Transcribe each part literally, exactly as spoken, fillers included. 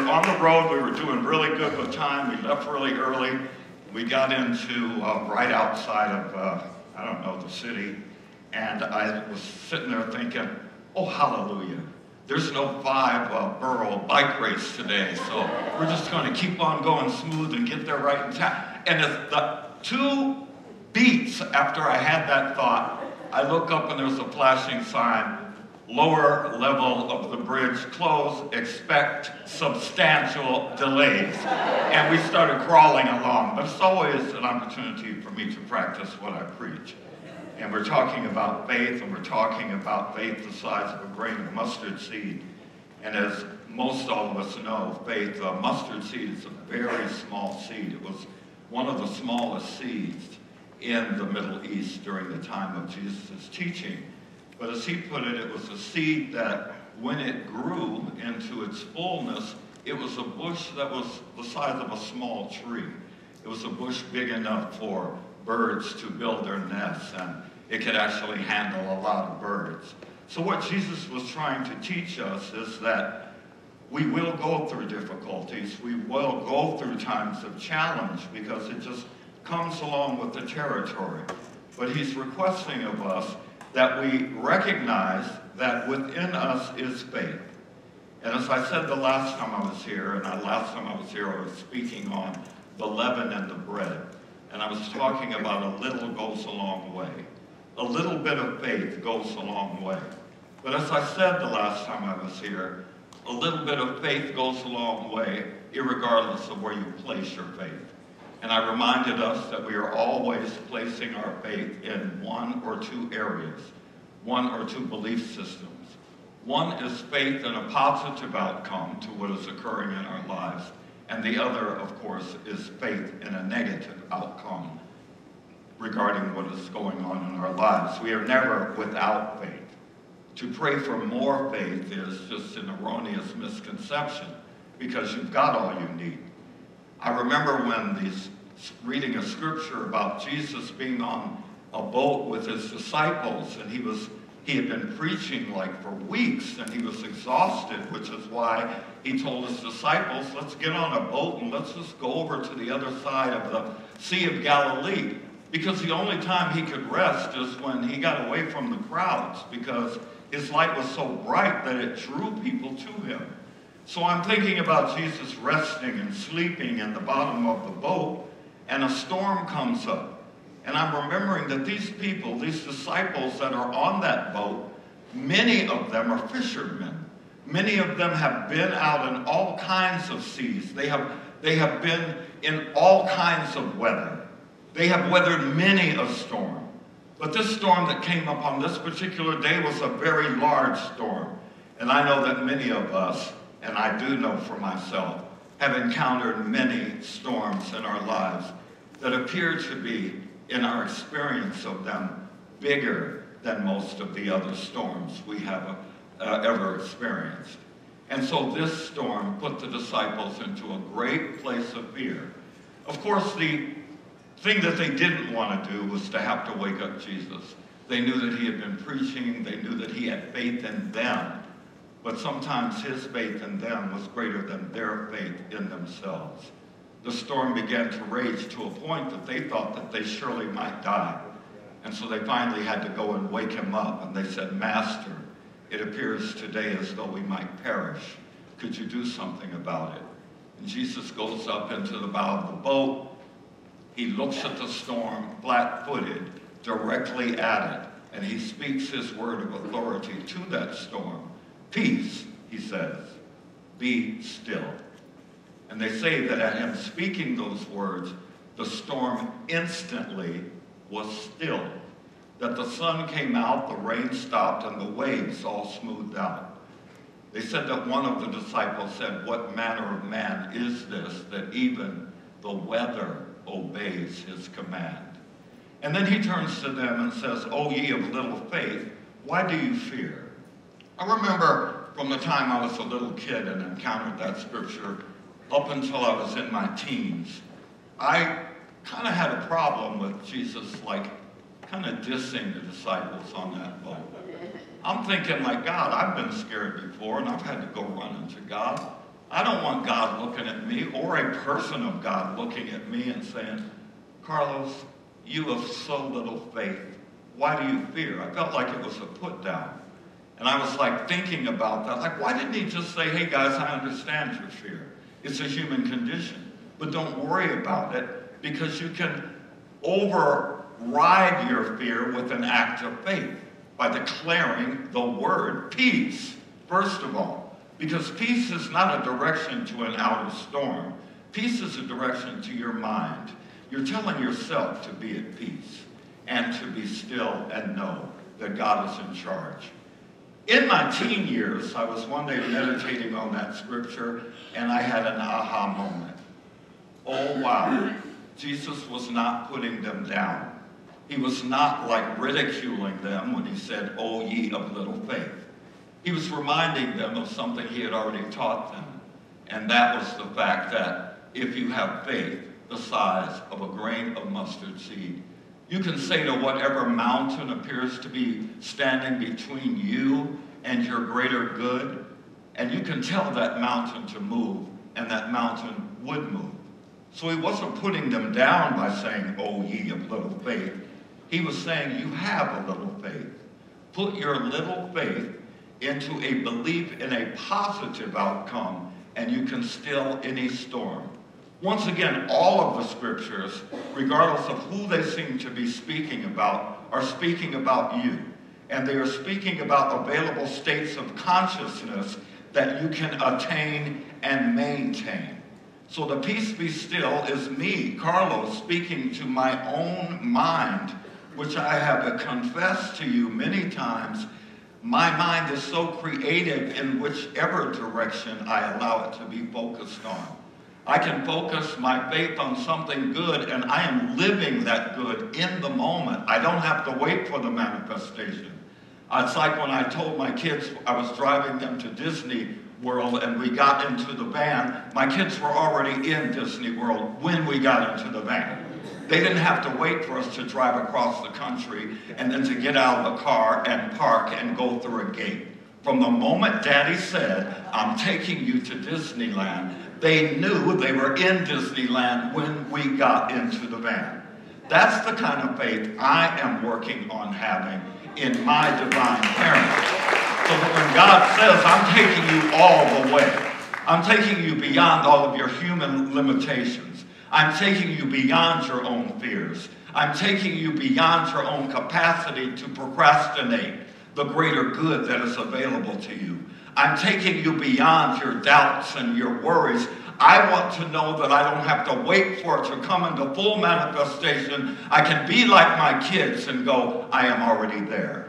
on the road. We were doing really good with time. We left really early. We got into uh, right outside of, uh, I don't know, the city. And I was sitting there thinking, oh, hallelujah. There's no five uh, borough bike race today, so we're just going to keep on going smooth and get there right in time. And as the two beats after I had that thought, I look up and there's a flashing sign, lower level of the bridge closed, expect substantial delays. And we started crawling along, but it's always an opportunity for me to practice what I preach. And we're talking about faith, and we're talking about faith the size of a grain of mustard seed. And as most all of us know, faith, uh, mustard seed is a very small seed. It was one of the smallest seeds in the Middle East during the time of Jesus' teaching. But as he put it, it was a seed that when it grew into its fullness, it was a bush that was the size of a small tree. It was a bush big enough for birds to build their nests, and it could actually handle a lot of birds. So what Jesus was trying to teach us is that we will go through difficulties. We will go through times of challenge because it just comes along with the territory. But he's requesting of us that we recognize that within us is faith. And as I said the last time I was here, and the last time I was here I was speaking on the leaven and the bread. And I was talking about a little goes a long way. A little bit of faith goes a long way. But as I said the last time I was here, a little bit of faith goes a long way, irregardless of where you place your faith. And I reminded us that we are always placing our faith in one or two areas, one or two belief systems. One is faith in a positive outcome to what is occurring in our lives. And the other, of course, is faith in a negative outcome regarding what is going on in our lives. We are never without faith. To pray for more faith is just an erroneous misconception because you've got all you need. I remember when these, reading a scripture about Jesus being on a boat with his disciples, and he was he had been preaching like for weeks, and he was exhausted, which is why he told his disciples, let's get on a boat and let's just go over to the other side of the Sea of Galilee. Because the only time he could rest is when he got away from the crowds, because his light was so bright that it drew people to him. So I'm thinking about Jesus resting and sleeping in the bottom of the boat, and a storm comes up. And I'm remembering that these people, these disciples that are on that boat, many of them are fishermen. Many of them have been out in all kinds of seas. They have, they have been in all kinds of weather. They have weathered many a storm. But this storm that came up on this particular day was a very large storm. And I know that many of us, and I do know for myself, have encountered many storms in our lives that appear to be, in our experience of them, bigger than most of the other storms we have uh, ever experienced. And so this storm put the disciples into a great place of fear. Of course, the thing that they didn't want to do was to have to wake up Jesus. They knew that he had been preaching. They knew that he had faith in them. But sometimes his faith in them was greater than their faith in themselves. The storm began to rage to a point that they thought that they surely might die. And so they finally had to go and wake him up. And they said, Master, it appears today as though we might perish. Could you do something about it? And Jesus goes up into the bow of the boat. He looks at the storm, flat-footed, directly at it. And he speaks his word of authority to that storm. Peace, he says, be still. And they say that at him speaking those words, the storm instantly was still. That the sun came out, the rain stopped, and the waves all smoothed out. They said that one of the disciples said, what manner of man is this, that even the weather obeys his command? And then he turns to them and says, O ye of little faith, why do you fear? I remember from the time I was a little kid and encountered that scripture up until I was in my teens, I kind of had a problem with Jesus, like, kind of dissing the disciples on that boat. I'm thinking, like, God, I've been scared before, and I've had to go run into God. I don't want God looking at me or a person of God looking at me and saying, Carlos, you have so little faith. Why do you fear? I felt like it was a put down. And I was like thinking about that. Like, why didn't he just say, hey guys, I understand your fear. It's a human condition. But don't worry about it, because you can override your fear with an act of faith by declaring the word peace, first of all. Because peace is not a direction to an outer storm. Peace is a direction to your mind. You're telling yourself to be at peace and to be still and know that God is in charge. In my teen years, I was one day meditating on that scripture, and I had an aha moment. Oh, wow. Jesus was not putting them down. He was not like ridiculing them when he said, "O ye of little faith." He was reminding them of something he had already taught them. And that was the fact that if you have faith the size of a grain of mustard seed, you can say to whatever mountain appears to be standing between you and your greater good, and you can tell that mountain to move, and that mountain would move. So he wasn't putting them down by saying, "O ye of little faith." He was saying, you have a little faith. Put your little faith into a belief in a positive outcome, and you can still any storm. Once again, all of the scriptures, regardless of who they seem to be speaking about, are speaking about you. And they are speaking about available states of consciousness that you can attain and maintain. So the peace be still is me, Carlos, speaking to my own mind, which I have confessed to you many times. My mind is so creative in whichever direction I allow it to be focused on. I can focus my faith on something good, and I am living that good in the moment. I don't have to wait for the manifestation. It's like when I told my kids I was driving them to Disney World and we got into the van. My kids were already in Disney World when we got into the van. They didn't have to wait for us to drive across the country and then to get out of the car and park and go through a gate. From the moment Daddy said, "I'm taking you to Disneyland," they knew they were in Disneyland when we got into the van. That's the kind of faith I am working on having in my divine parenting. So that when God says, "I'm taking you all the way. I'm taking you beyond all of your human limitations. I'm taking you beyond your own fears. I'm taking you beyond your own capacity to procrastinate the greater good that is available to you. I'm taking you beyond your doubts and your worries. I want to know that I don't have to wait for it to come into full manifestation. I can be like my kids and go, I am already there."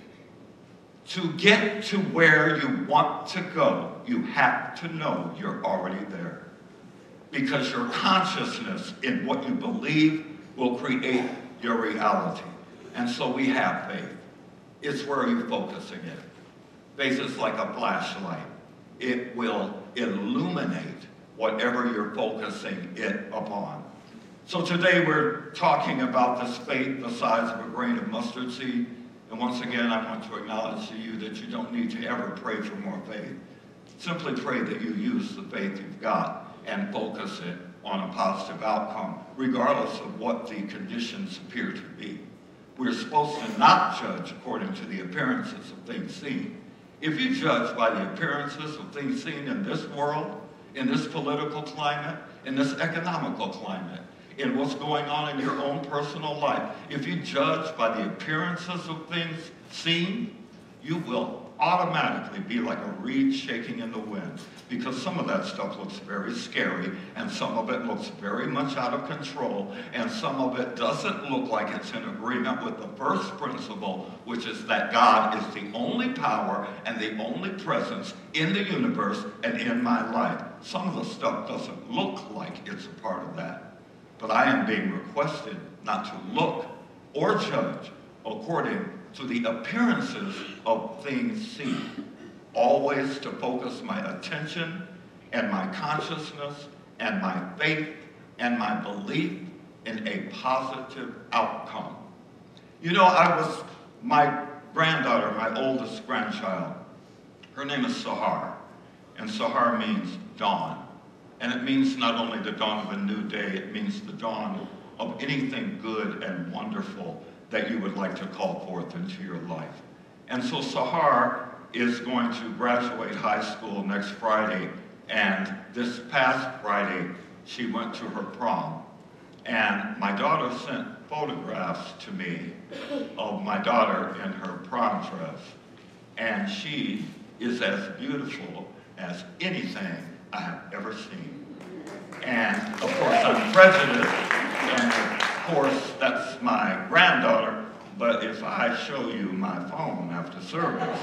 To get to where you want to go, you have to know you're already there. Because your consciousness in what you believe will create your reality. And so we have faith. It's where you're focusing it. Faith is like a flashlight. It will illuminate whatever you're focusing it upon. So today we're talking about this faith the size of a grain of mustard seed. And once again, I want to acknowledge to you that you don't need to ever pray for more faith. Simply pray that you use the faith you've got and focus it on a positive outcome, regardless of what the conditions appear to be. We're supposed to not judge according to the appearances of things seen. If you judge by the appearances of things seen in this world, in this political climate, in this economical climate, in what's going on in your own personal life, if you judge by the appearances of things seen, you will automatically be like a reed shaking in the wind, because some of that stuff looks very scary, and some of it looks very much out of control, and some of it doesn't look like it's in agreement with the first principle, which is that God is the only power and the only presence in the universe and in my life. Some of the stuff doesn't look like it's a part of that. But I am being requested not to look or judge according to the appearances of things seen. Always to focus my attention and my consciousness and my faith and my belief in a positive outcome. You know, I was, my granddaughter, my oldest grandchild, her name is Sahar. And Sahar means dawn. And it means not only the dawn of a new day, it means the dawn of anything good and wonderful that you would like to call forth into your life. And so Sahar is going to graduate high school next Friday, and this past Friday, she went to her prom. And my daughter sent photographs to me of my daughter in her prom dress. And she is as beautiful as anything I have ever seen. And of course I'm prejudiced, and of course that's my granddaughter, but if I show you my phone after service,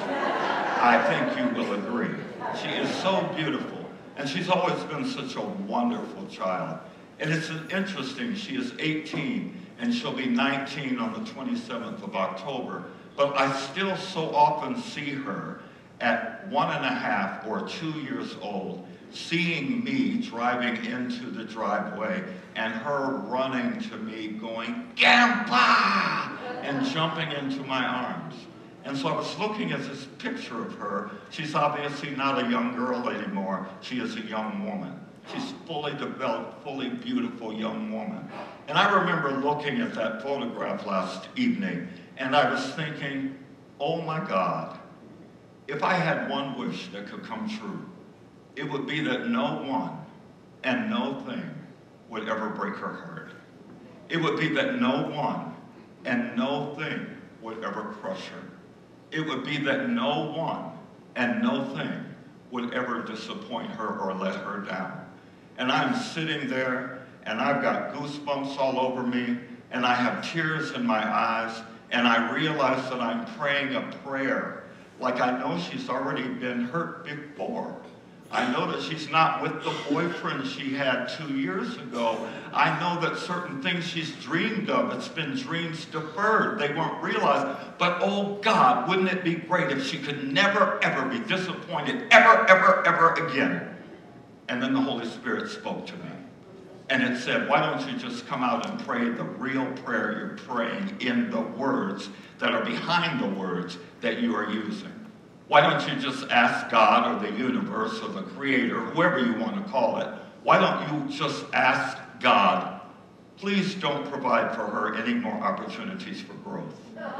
I think you will agree. She is so beautiful, and she's always been such a wonderful child. And it's interesting, she is eighteen, and she'll be nineteen on the twenty-seventh of October, but I still so often see her at one and a half or two years old, seeing me driving into the driveway and her running to me going, "Grandpa!" and jumping into my arms. And so I was looking at this picture of her. She's obviously not a young girl anymore. She is a young woman. She's fully developed, fully beautiful young woman. And I remember looking at that photograph last evening, and I was thinking, oh my God, if I had one wish that could come true, it would be that no one and no thing would ever break her heart. It would be that no one and no thing would ever crush her. It would be that no one and no thing would ever disappoint her or let her down. And I'm sitting there, and I've got goosebumps all over me, and I have tears in my eyes, and I realize that I'm praying a prayer like I know she's already been hurt before. I know that she's not with the boyfriend she had two years ago. I know that certain things she's dreamed of, it's been dreams deferred. They weren't realized. But oh God, wouldn't it be great if she could never, ever be disappointed, ever, ever, ever again. And then the Holy Spirit spoke to me. And it said, why don't you just come out and pray the real prayer you're praying in the words that are behind the words that you are using. Why don't you just ask God or the universe or the creator, whoever you want to call it, why don't you just ask God, please don't provide for her any more opportunities for growth.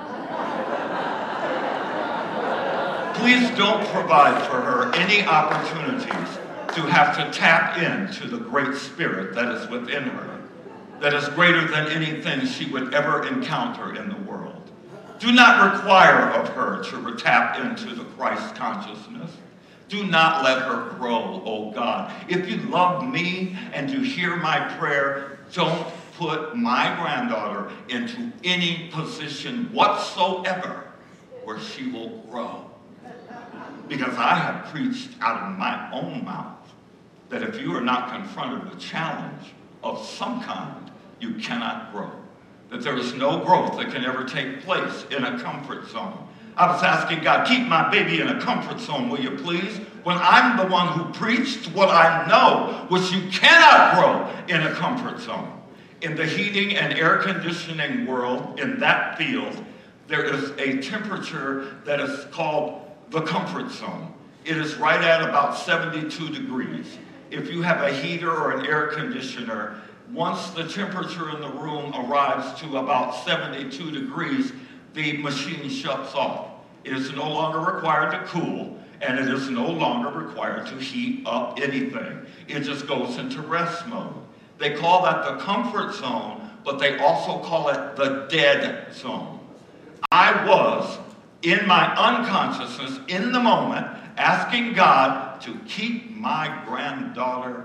Please don't provide for her any opportunities to have to tap into the great spirit that is within her, that is greater than anything she would ever encounter in the world. Do not require of her to tap into the Christ consciousness. Do not let her grow, oh God. If you love me and you hear my prayer, don't put my granddaughter into any position whatsoever where she will grow. Because I have preached out of my own mouth that if you are not confronted with challenge of some kind, you cannot grow. That there is no growth that can ever take place in a comfort zone. I was asking God, keep my baby in a comfort zone, will you please? When I'm the one who preached what I know, which you cannot grow in a comfort zone. In the heating and air conditioning world, in that field, there is a temperature that is called the comfort zone. It is right at about seventy-two degrees. If you have a heater or an air conditioner, once the temperature in the room arrives to about seventy-two degrees, the machine shuts off. It is no longer required to cool, and it is no longer required to heat up anything. It just goes into rest mode. They call that the comfort zone, but they also call it the dead zone. I was, in my unconsciousness, in the moment, asking God to keep my granddaughter,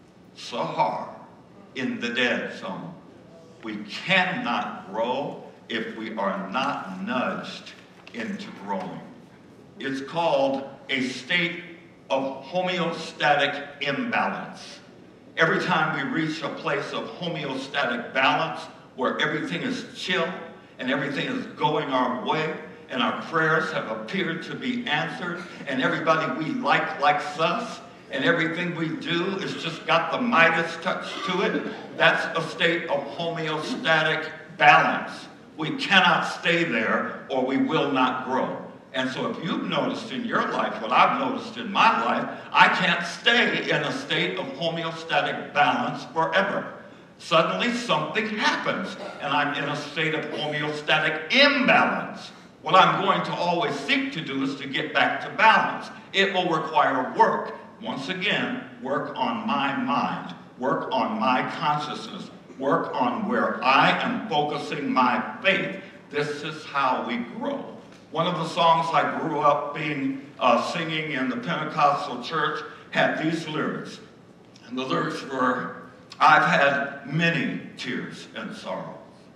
Sahar, in the dead zone. We cannot grow if we are not nudged into growing. It's called a state of homeostatic imbalance. Every time we reach a place of homeostatic balance where everything is chill and everything is going our way and our prayers have appeared to be answered and everybody we like likes us, and everything we do has just got the Midas touch to it, that's a state of homeostatic balance. We cannot stay there or we will not grow. And so if you've noticed in your life what I've noticed in my life, I can't stay in a state of homeostatic balance forever. Suddenly something happens, and I'm in a state of homeostatic imbalance. What I'm going to always seek to do is to get back to balance. It will require work. Once again, work on my mind, work on my consciousness, work on where I am focusing my faith. This is how we grow. One of the songs I grew up being uh, singing in the Pentecostal church had these lyrics. And the lyrics were, I've had many tears and sorrow,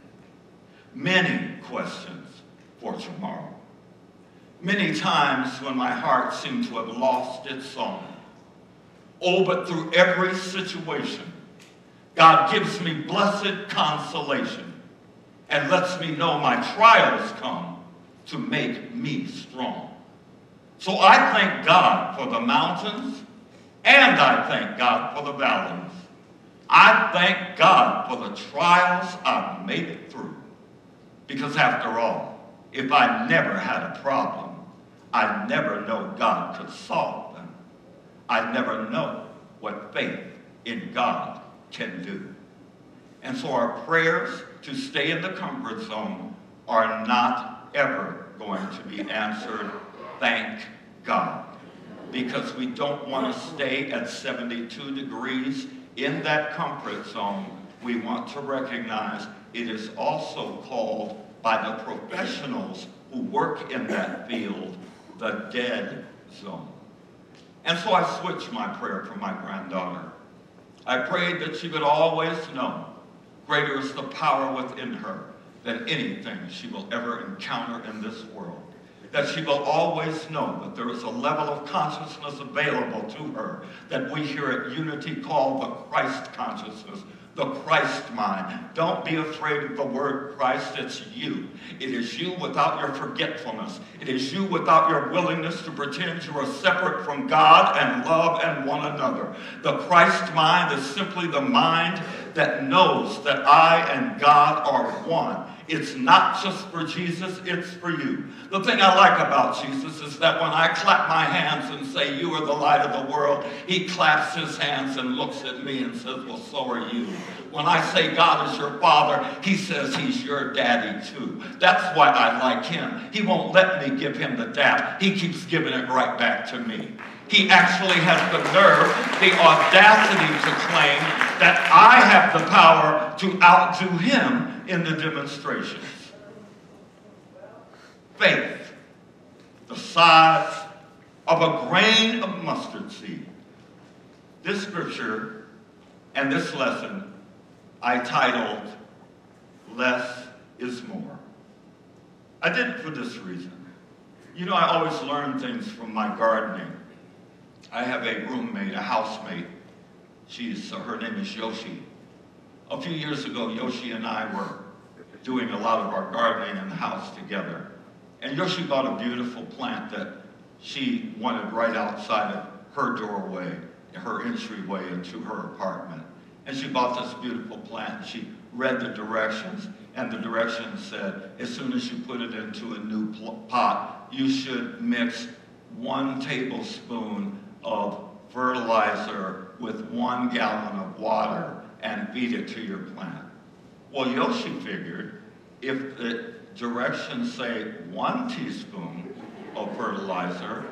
many questions for tomorrow. Many times when my heart seemed to have lost its song. Oh, but through every situation, God gives me blessed consolation and lets me know my trials come to make me strong. So I thank God for the mountains, and I thank God for the valleys. I thank God for the trials I've made it through. Because after all, if I never had a problem, I'd never know God could solve them. I'd never know what faith in God can do. And so our prayers to stay in the comfort zone are not ever going to be answered, thank God. Because we don't want to stay at seventy-two degrees in that comfort zone. We want to recognize it is also called by the professionals who work in that field, the dead zone. And so I switched my prayer for my granddaughter. I prayed that she would always know greater is the power within her than anything she will ever encounter in this world. That she will always know that there is a level of consciousness available to her that we here at Unity call the Christ consciousness, the Christ mind. Don't be afraid of the word Christ. It's you. It is you without your forgetfulness. It is you without your willingness to pretend you are separate from God and love and one another. The Christ mind is simply the mind that knows that I and God are one. It's not just for Jesus, it's for you. The thing I like about Jesus is that when I clap my hands and say, you are the light of the world, he claps his hands and looks at me and says, well, so are you. When I say God is your father, he says he's your daddy too. That's why I like him. He won't let me give him the dap. He keeps giving it right back to me. He actually has the nerve, the audacity to claim that I have the power to outdo him in the demonstrations. Faith, the size of a grain of mustard seed. This scripture and this lesson I titled, Less is More. I did it for this reason. You know, I always learn things from my gardening. I have a roommate, a housemate. She's, uh, her name is Yoshi. A few years ago, Yoshi and I were doing a lot of our gardening in the house together. And Yoshi bought a beautiful plant that she wanted right outside of her doorway, her entryway into her apartment. And she bought this beautiful plant. She read the directions, and the directions said, as soon as you put it into a new pot, you should mix one tablespoon of fertilizer with one gallon of water and feed it to your plant. Well, Yoshi figured if the directions say one teaspoon of fertilizer,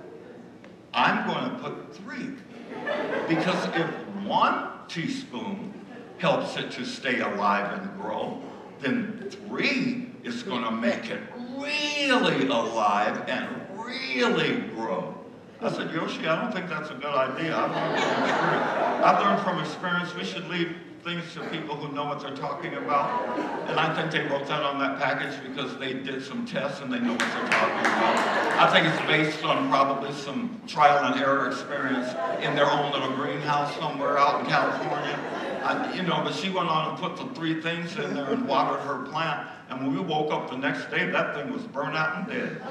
I'm going to put three. Because if one teaspoon helps it to stay alive and grow, then three is going to make it really alive and really grow. I said, Yoshi, I don't think that's a good idea. I've learned from experience, I've learned from experience we should leave things to people who know what they're talking about. And I think they wrote that on that package because they did some tests and they know what they're talking about. I think it's based on probably some trial and error experience in their own little greenhouse somewhere out in California. I, you know, but she went on and put the three things in there and watered her plant. And when we woke up the next day, that thing was burnt out and dead.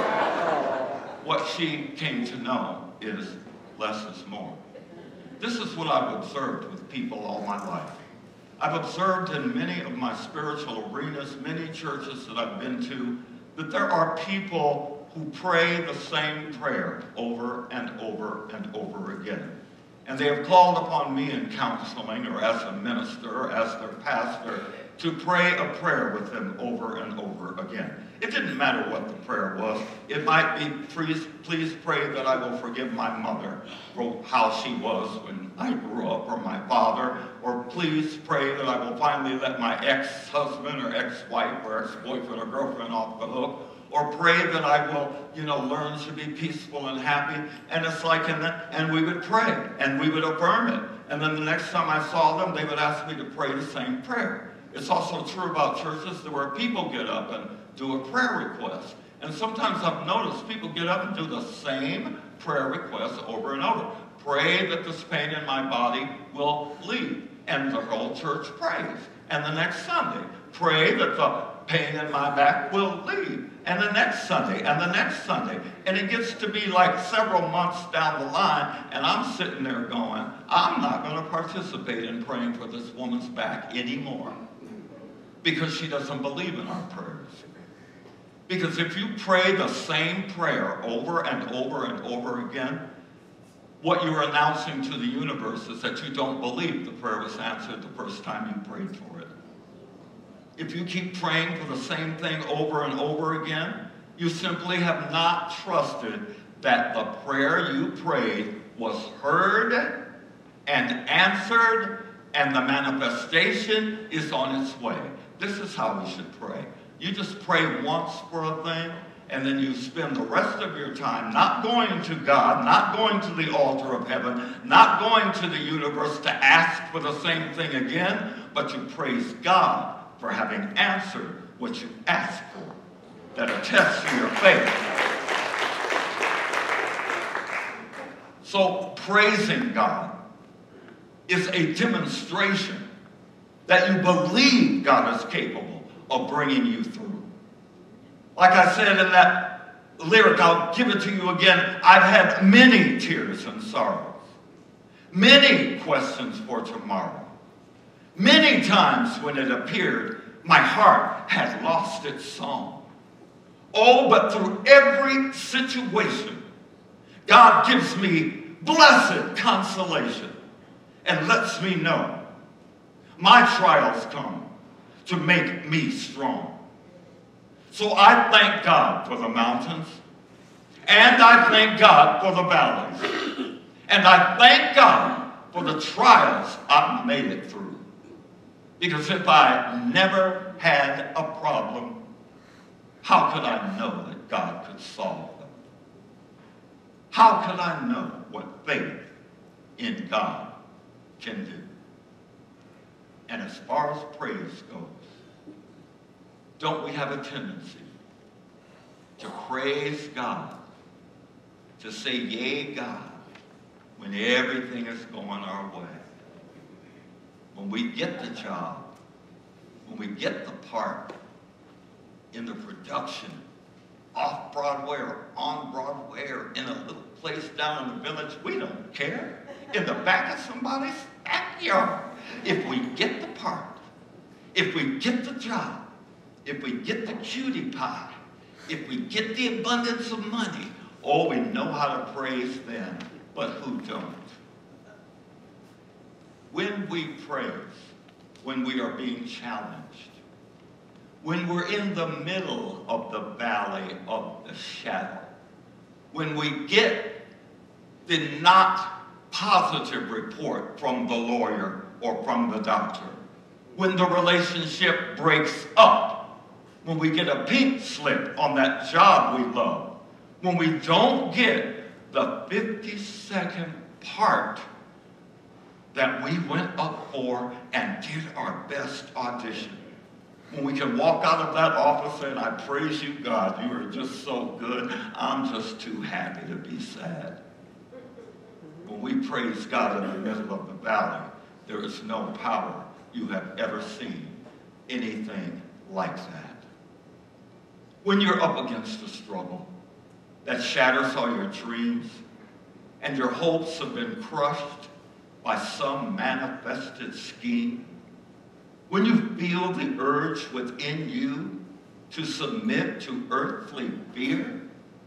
What she came to know is less is more. This is what I've observed with people all my life. I've observed in many of my spiritual arenas, many churches that I've been to, that there are people who pray the same prayer over and over and over again. And they have called upon me in counseling or as a minister or as their pastor to pray a prayer with them over and over again. It didn't matter what the prayer was. It might be, please, please pray that I will forgive my mother for how she was when I grew up, or my father, or please pray that I will finally let my ex-husband or ex-wife or ex-boyfriend or girlfriend off the hook, or pray that I will, you know, learn to be peaceful and happy. And it's like, in the, and we would pray, and we would affirm it. And then the next time I saw them, they would ask me to pray the same prayer. It's also true about churches where people get up and do a prayer request. And sometimes I've noticed people get up and do the same prayer request over and over. Pray that this pain in my body will leave. And the whole church prays. And the next Sunday, pray that the pain in my back will leave. And the next Sunday, and the next Sunday. And it gets to be like several months down the line, and I'm sitting there going, I'm not going to participate in praying for this woman's back anymore. Because she doesn't believe in our prayers. Because if you pray the same prayer over and over and over again, what you're announcing to the universe is that you don't believe the prayer was answered the first time you prayed for it. If you keep praying for the same thing over and over again, you simply have not trusted that the prayer you prayed was heard and answered, and the manifestation is on its way. This is how we should pray. You just pray once for a thing, and then you spend the rest of your time not going to God, not going to the altar of heaven, not going to the universe to ask for the same thing again, but you praise God for having answered what you asked for. That attests to your faith. So praising God is a demonstration that you believe God is capable of bringing you through. Like I said in that lyric, I'll give it to you again. I've had many tears and sorrows, many questions for tomorrow, many times when it appeared my heart had lost its song. Oh, but through every situation, God gives me blessed consolation and lets me know my trials come to make me strong. So I thank God for the mountains, and I thank God for the valleys, and I thank God for the trials I've made it through. Because if I never had a problem, how could I know that God could solve them? How could I know what faith in God can do? And as far as praise goes, don't we have a tendency to praise God, to say, yea, God, when everything is going our way? When we get the job, when we get the part in the production, off Broadway or on Broadway or in a little place down in the village, we don't care. In the back of somebody's backyard. If we get the part, if we get the job, if we get the cutie pie, if we get the abundance of money, oh, we know how to praise then, but who don't? When we praise, when we are being challenged, when we're in the middle of the valley of the shadow, when we get the not positive report from the lawyer or from the doctor, when the relationship breaks up, when we get a pink slip on that job we love, when we don't get the fifty-second part that we went up for and did our best audition. When we can walk out of that office and I praise you, God, you are just so good. I'm just too happy to be sad. When we praise God in the middle of the valley, there is no power you have ever seen anything like that. When you're up against a struggle that shatters all your dreams and your hopes have been crushed by some manifested scheme, when you feel the urge within you to submit to earthly fear,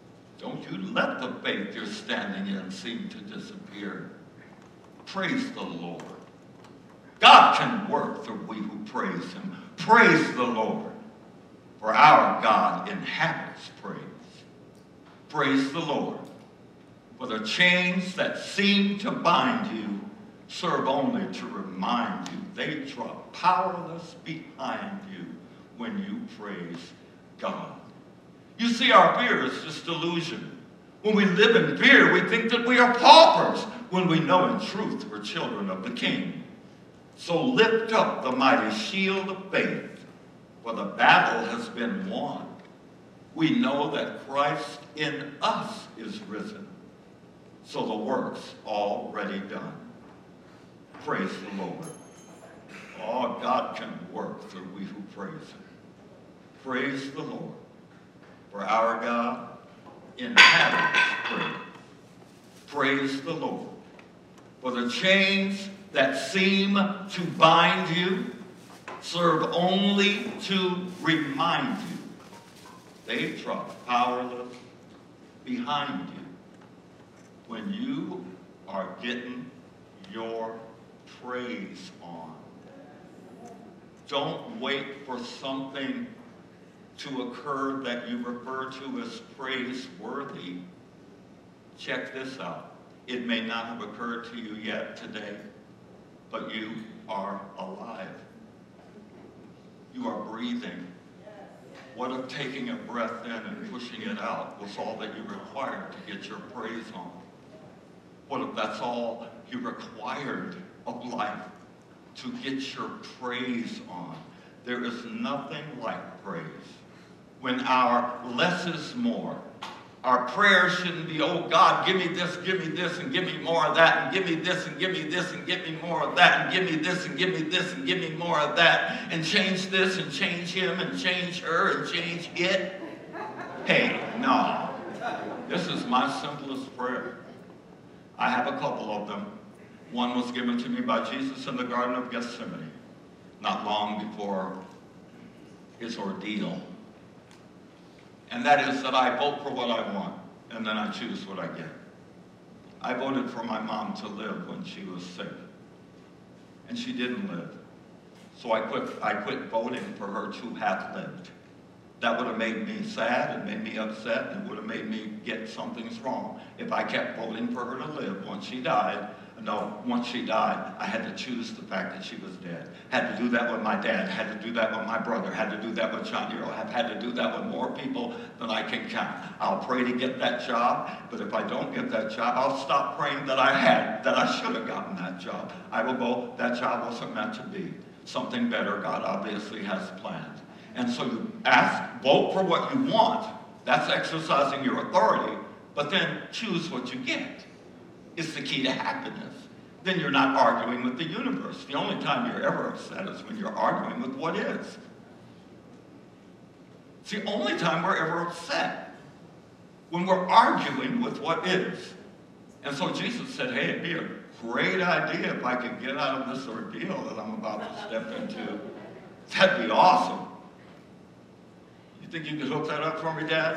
Don't you let the faith you're standing in seem to disappear. Praise the Lord. God can work through we who praise him. Praise the Lord, for our God inhabits praise. Praise the Lord, for the chains that seem to bind you serve only to remind you they drop powerless behind you when you praise God. You see, our fear is just delusion. When we live in fear, we think that we are paupers, when we know in truth we're children of the King. So lift up the mighty shield of faith, for the battle has been won. We know that Christ in us is risen, so the work's already done. Praise the Lord. Oh, God can work through we who praise him. Praise the Lord, for our God inhabits praise. Praise the Lord, for the chains that seem to bind you serve only to remind you they drop powerless behind you when you are getting your praise on. Don't wait for something to occur that you refer to as praiseworthy. Check this out. It may not have occurred to you yet today, but you are alive. You are breathing. What if taking a breath in and pushing it out was all that you required to get your praise on? What if that's all you required of life to get your praise on? There is nothing like praise. When our less is more, our prayers shouldn't be, oh God, give me this, give me this, and give me more of that, and give me this, and give me this, and give me more of that, and give me this, and give me this, and give me more of that, and change this, and change him, and change her, and change it. Hey, no. This is my simplest prayer. I have a couple of them. One was given to me by Jesus in the Garden of Gethsemane, not long before his ordeal. And that is that I vote for what I want, and then I choose what I get. I voted for my mom to live when she was sick, and she didn't live. So I quit, I quit voting for her to have lived. That would have made me sad and made me upset, and would have made me get something's wrong if I kept voting for her to live once she died. No, once she died, I had to choose the fact that she was dead. Had to do that with my dad, had to do that with my brother, had to do that with John Nero, have had to do that with more people than I can count. I'll pray to get that job, but if I don't get that job, I'll stop praying that I had, that I should have gotten that job. I will go, that job wasn't meant to be. Something better God obviously has planned. And so you ask, vote for what you want. That's exercising your authority, but then choose what you get. It's the key to happiness. Then you're not arguing with the universe. The only time you're ever upset is when you're arguing with what is. It's the only time we're ever upset, when we're arguing with what is. And so Jesus said, hey, it'd be a great idea if I could get out of this ordeal that I'm about to step into. That'd be awesome. You think you could hook that up for me, Dad?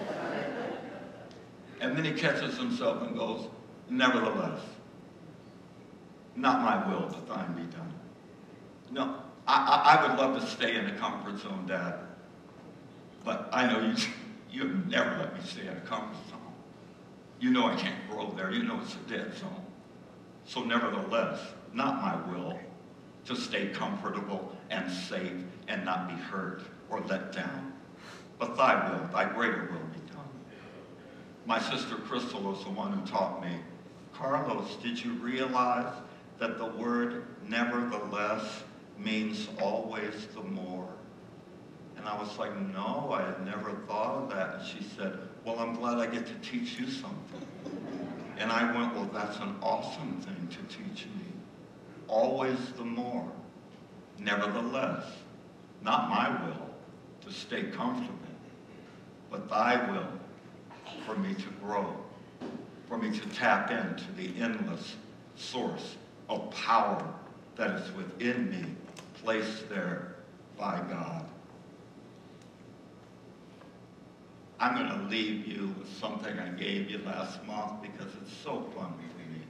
And then he catches himself and goes, nevertheless, not my will, but thine be done. No, I, I, I would love to stay in a comfort zone, Dad. But I know you, you've never let me stay in a comfort zone. You know I can't grow there. You know it's a dead zone. So nevertheless, not my will to stay comfortable and safe and not be hurt or let down. But thy will, thy greater will be done. My sister Crystal was the one who taught me, Carlos, did you realize that the word nevertheless means always the more? And I was like, no, I had never thought of that. And she said, well, I'm glad I get to teach you something. And I went, well, that's an awesome thing to teach me. Always the more. Nevertheless, not my will to stay comfortable, but thy will for me to grow, for me to tap into the endless source of power that is within me, placed there by God. I'm going to leave you with something I gave you last month because it's so funny to me.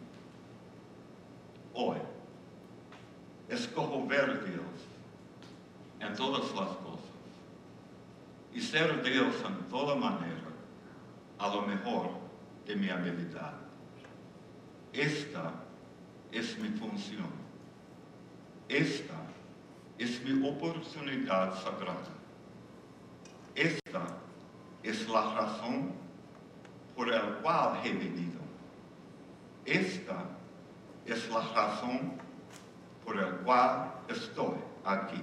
Hoy, escojo ver a Dios en todas las cosas y ser Dios en toda manera, a lo mejor de mi habilidad. Esta es mi función. Esta es mi oportunidad sagrada. Esta es la razón por la cual he venido. Esta es la razón por la cual estoy aquí.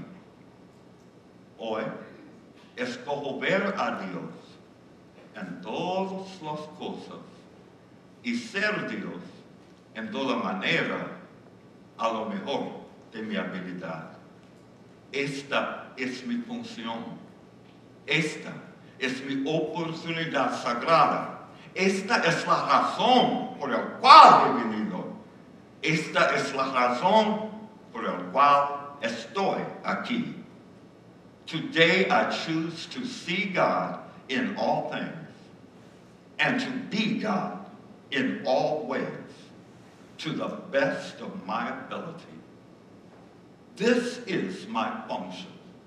Hoy escojo ver a Dios en todas las cosas y ser Dios en toda manera, a lo mejor de mi habilidad. Esta es mi función. Esta es mi oportunidad sagrada. Esta es la razón por la cual he venido. Esta es la razón por la cual estoy aquí. Today I choose to see God in all things and to be God in all ways to the best of my ability. This is my function.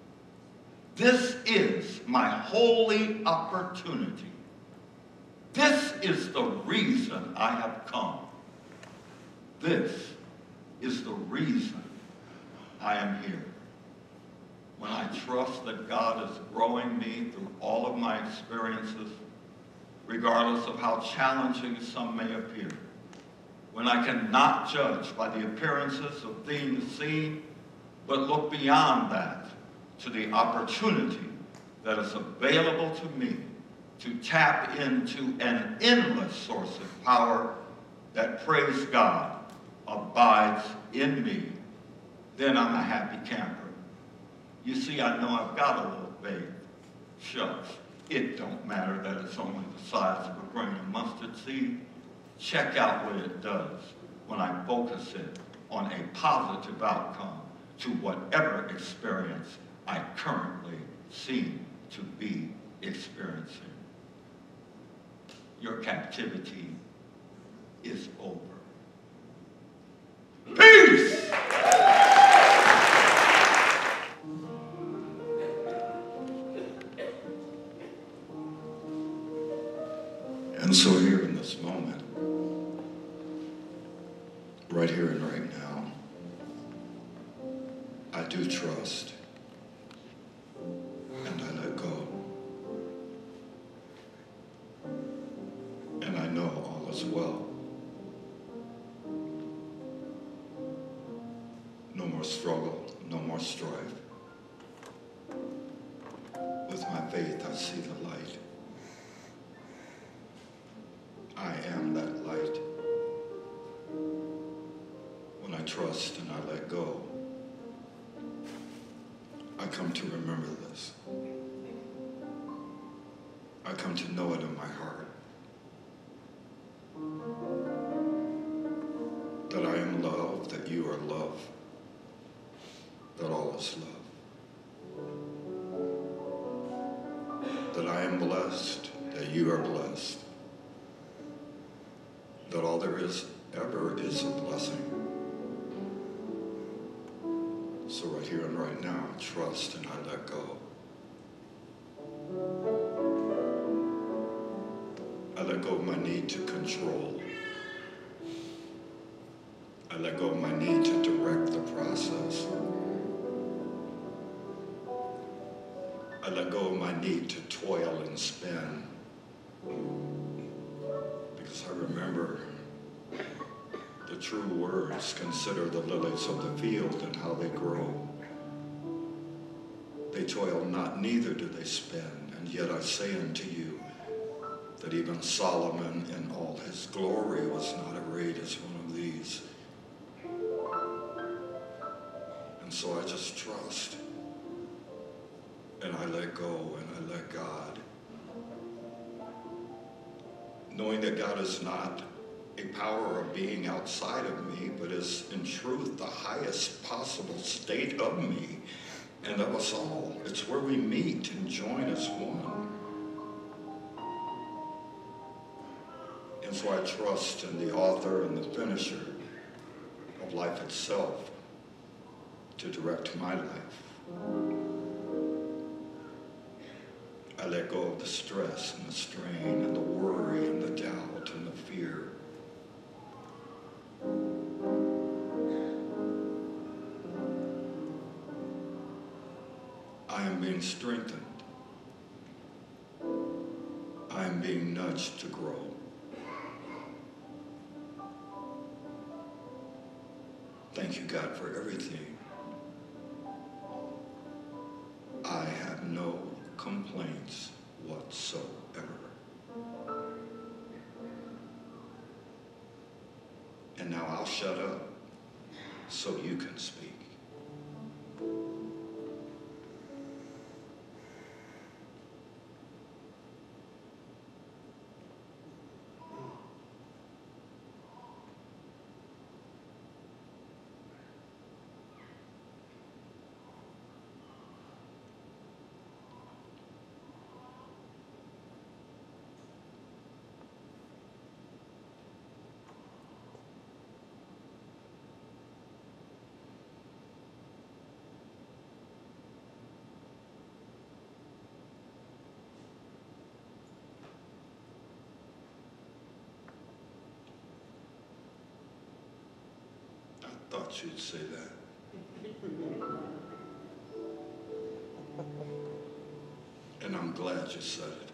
This is my holy opportunity. This is the reason I have come. This is the reason I am here. When I trust that God is growing me through all of my experiences, regardless of how challenging some may appear, when I cannot judge by the appearances of things seen, but look beyond that to the opportunity that is available to me to tap into an endless source of power that, praise God, abides in me, then I'm a happy camper. You see, I know I've got a little faith. Shucks, it don't matter that it's only the size of a grain of mustard seed. Check out what it does when I focus it on a positive outcome to whatever experience I currently seem to be experiencing. Your captivity is over. Peace! And so here in this moment, right here and right now, I do trust and I let go. And I know all is well. No more struggle, no more strife. With my faith, I see the light. I am that light. When I trust and I let go, I come to remember this. I come to know it in my heart. That I am love, that you are love, that all is love. That I am blessed, that you are blessed. That all there is ever is a blessing. So right here and right now, I trust and I let go. I let go of my need to control. I let go of my need to direct the process. I let go of my need to toil and spin. Because I remember the true words, consider the lilies of the field and how they grow. They toil not, neither do they spin. And yet I say unto you that even Solomon in all his glory was not arrayed as one of these. And so I just trust. And I let go and I let God. Knowing that God is not a power of being outside of me, but is in truth the highest possible state of me and of us all. It's where we meet and join as one. And so I trust in the author and the finisher of life itself to direct my life. I let go of the stress and the strain and the worry and the doubt and the fear. I am being strengthened. I am being nudged to grow. Thank you, God, for everything. I have no complaints whatsoever. And now I'll shut up so you can speak. I thought you'd say that. And I'm glad you said it.